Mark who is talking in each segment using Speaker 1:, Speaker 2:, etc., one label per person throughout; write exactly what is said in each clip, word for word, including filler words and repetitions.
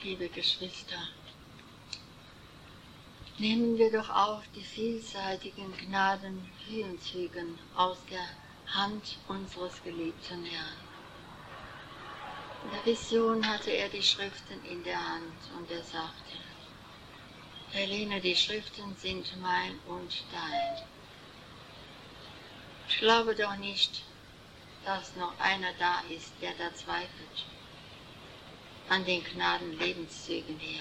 Speaker 1: Liebe Geschwister, nehmen wir doch auf die vielseitigen Gnadenhöhenzüge aus der Hand unseres geliebten Herrn. In der Vision hatte er die Schriften in der Hand und er sagte: Helene, die Schriften sind mein und dein. Ich glaube doch nicht, dass noch einer da ist, der da zweifelt an den Gnadenlebenszügen her.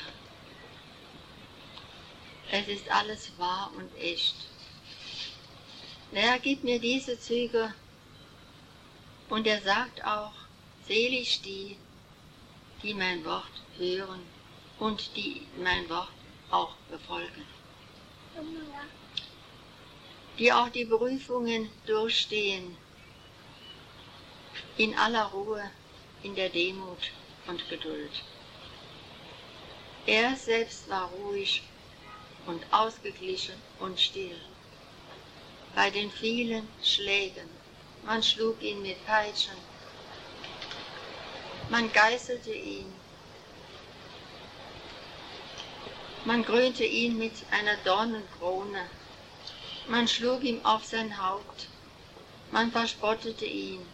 Speaker 1: Es ist alles wahr und echt. Der Herr gibt mir diese Züge und er sagt auch, selig die, die mein Wort hören und die mein Wort auch befolgen. Die auch die Prüfungen durchstehen, in aller Ruhe, in der Demut und Geduld. Er selbst war ruhig und ausgeglichen und still. Bei den vielen Schlägen, man schlug ihn mit Peitschen, man geißelte ihn, man krönte ihn mit einer Dornenkrone, man schlug ihm auf sein Haupt, man verspottete ihn.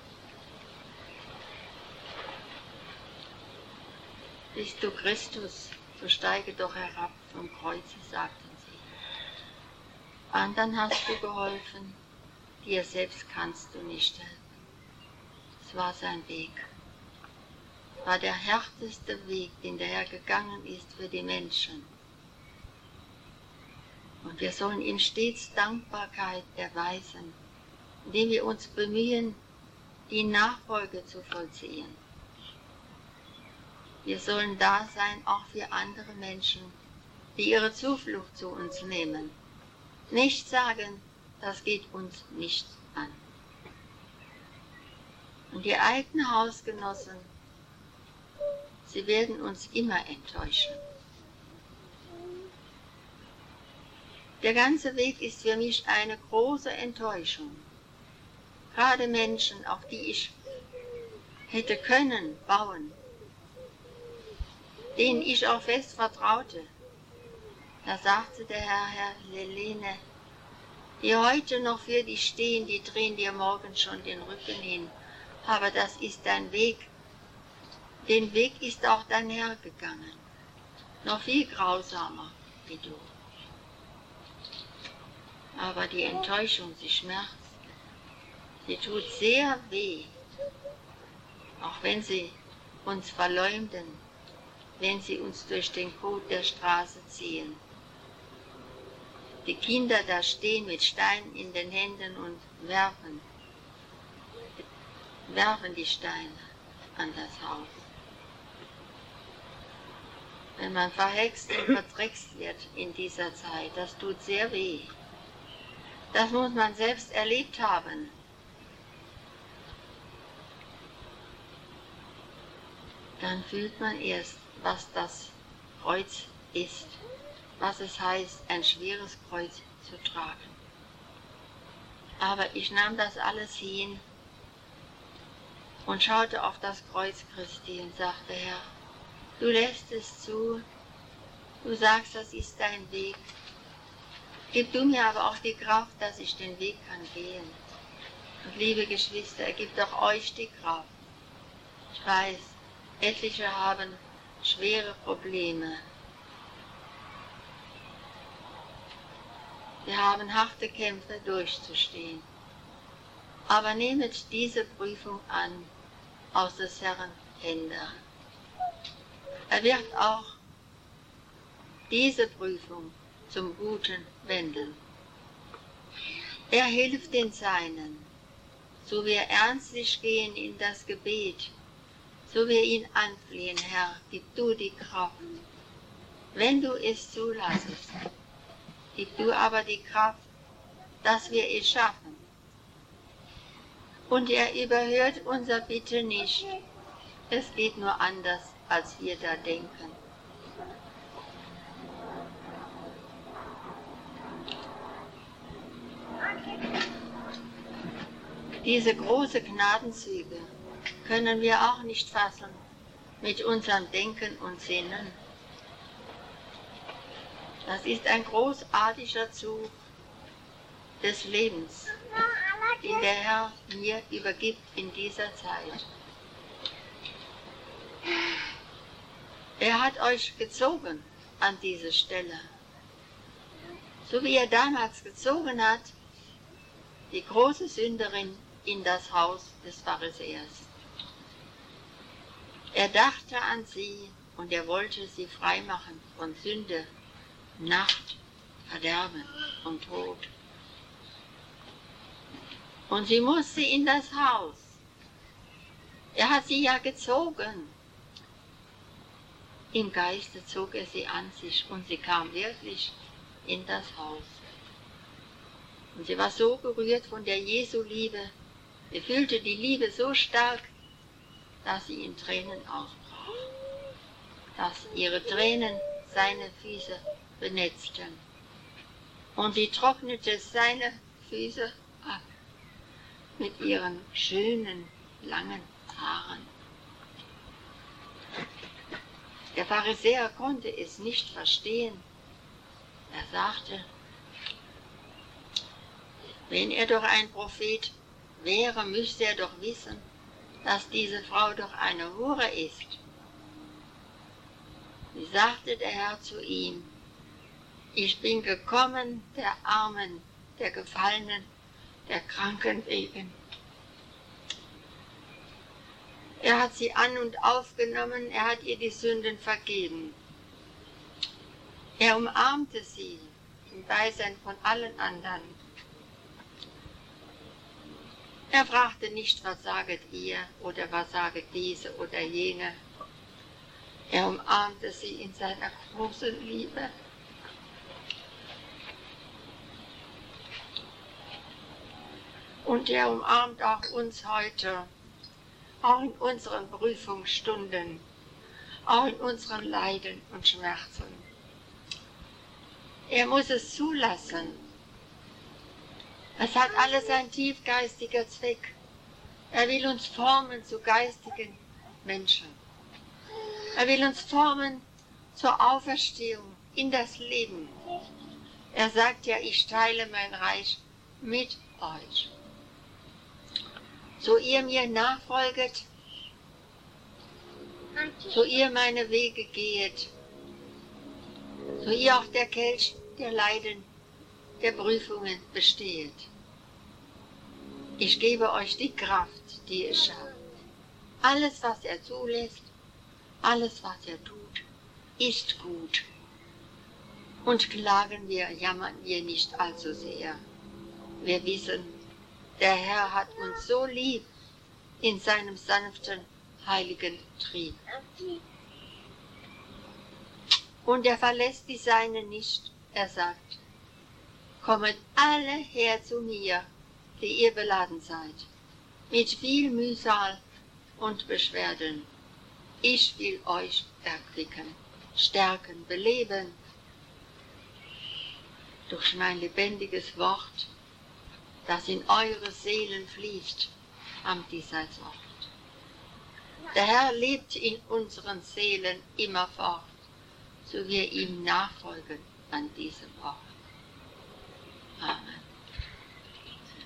Speaker 1: Bist du Christus, so steige doch herab vom Kreuze, sagten sie. Andern hast du geholfen, dir selbst kannst du nicht helfen. Es war sein Weg, war der härteste Weg, den der Herr gegangen ist für die Menschen. Und wir sollen ihm stets Dankbarkeit erweisen, indem wir uns bemühen, die Nachfolge zu vollziehen. Wir sollen da sein, auch für andere Menschen, die ihre Zuflucht zu uns nehmen. Nicht sagen, das geht uns nicht an. Und die alten Hausgenossen, sie werden uns immer enttäuschen. Der ganze Weg ist für mich eine große Enttäuschung. Gerade Menschen, auf die ich hätte können bauen, denen ich auch fest vertraute. Da sagte der Herr, Herr Helene, die heute noch für dich stehen, die drehen dir morgen schon den Rücken hin. Aber das ist dein Weg. Den Weg ist auch dein Herr gegangen. Noch viel grausamer wie du. Aber die Enttäuschung, sie schmerzt. Sie tut sehr weh. Auch wenn sie uns verleumden, wenn sie uns durch den Kot der Straße ziehen. Die Kinder da stehen mit Steinen in den Händen und werfen, werfen die Steine an das Haus. Wenn man verhext und verdreckst wird in dieser Zeit, das tut sehr weh. Das muss man selbst erlebt haben. Dann fühlt man erst, was das Kreuz ist, was es heißt, ein schweres Kreuz zu tragen. Aber ich nahm das alles hin und schaute auf das Kreuz Christi und sagte, Herr, du lässt es zu, du sagst, das ist dein Weg. Gib du mir aber auch die Kraft, dass ich den Weg kann gehen. Und liebe Geschwister, gib doch euch die Kraft. Ich weiß, etliche haben schwere Probleme. Wir haben harte Kämpfe durchzustehen. Aber nehmet diese Prüfung an aus des Herrn Hände. Er wird auch diese Prüfung zum Guten wenden. Er hilft den Seinen, so wir ernstlich gehen in das Gebet, so wir ihn anflehen, Herr, gib du die Kraft. Wenn du es zulassest, gib du aber die Kraft, dass wir es schaffen. Und er überhört unser Bitte nicht. Es geht nur anders, als wir da denken. Diese großen Gnadenzüge können wir auch nicht fassen, mit unserem Denken und Sinnen. Das ist ein großartiger Zug des Lebens, den der Herr mir übergibt in dieser Zeit. Er hat euch gezogen an diese Stelle, so wie er damals gezogen hat, die große Sünderin in das Haus des Pharisäers. Er dachte an sie und er wollte sie freimachen von Sünde, Nacht, Verderben und Tod. Und sie musste in das Haus. Er hat sie ja gezogen. Im Geiste zog er sie an sich und sie kam wirklich in das Haus. Und sie war so gerührt von der Jesu-Liebe, sie fühlte die Liebe so stark, dass sie in Tränen ausbrach, dass ihre Tränen seine Füße benetzten. Und sie trocknete seine Füße ab mit ihren schönen, langen Haaren. Der Pharisäer konnte es nicht verstehen. Er sagte, wenn er doch ein Prophet wäre, müsste er doch wissen, dass diese Frau doch eine Hure ist. Wie sagte der Herr zu ihm, ich bin gekommen, der Armen, der Gefallenen, der Kranken wegen. Er hat sie an und aufgenommen, er hat ihr die Sünden vergeben. Er umarmte sie im Beisein von allen anderen. Er fragte nicht, was saget ihr oder was saget diese oder jene. Er umarmte sie in seiner großen Liebe. Und er umarmt auch uns heute, auch in unseren Prüfungsstunden, auch in unseren Leiden und Schmerzen. Er muss es zulassen. Es hat alles einen tiefgeistiger Zweck. Er will uns formen zu geistigen Menschen. Er will uns formen zur Auferstehung in das Leben. Er sagt ja, ich teile mein Reich mit euch. So ihr mir nachfolget, so ihr meine Wege gehet, so ihr auch der Kelch der Leiden, der Prüfungen besteht. Ich gebe euch die Kraft, die ihr schafft. Alles, was er zulässt, alles, was er tut, ist gut. Und klagen wir, jammern wir nicht allzu sehr. Wir wissen, der Herr hat uns so lieb in seinem sanften, heiligen Trieb. Und er verlässt die Seinen nicht. Er sagt, kommet alle her zu mir, die ihr beladen seid, mit viel Mühsal und Beschwerden. Ich will euch erquicken, stärken, beleben durch mein lebendiges Wort, das in eure Seelen fließt am Diesseitsort. Der Herr lebt in unseren Seelen immerfort, so wir ihm nachfolgen an diesem Ort. Amen.